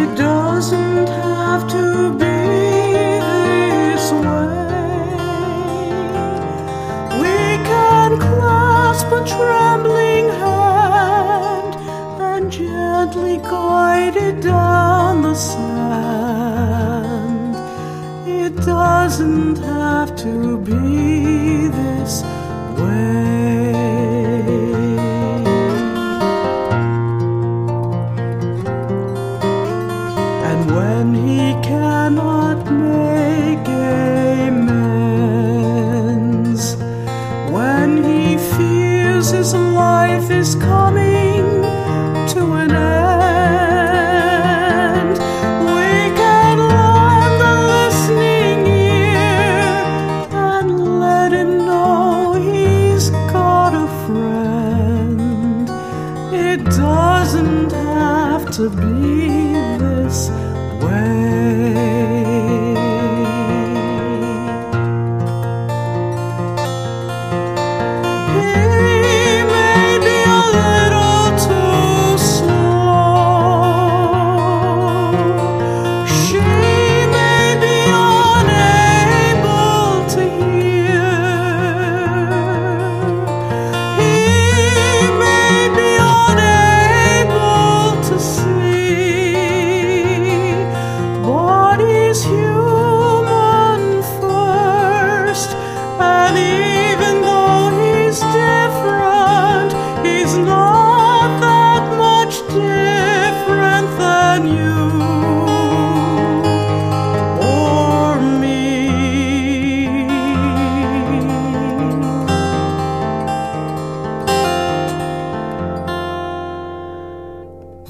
It doesn't have to be this way. We can clasp a trembling hand and gently guide it down the sand. It doesn't have to be this way. And when he cannot make amends, when he feels his life is coming to an end, we can lend a listening ear and let him know he's got a friend. It doesn't have to be this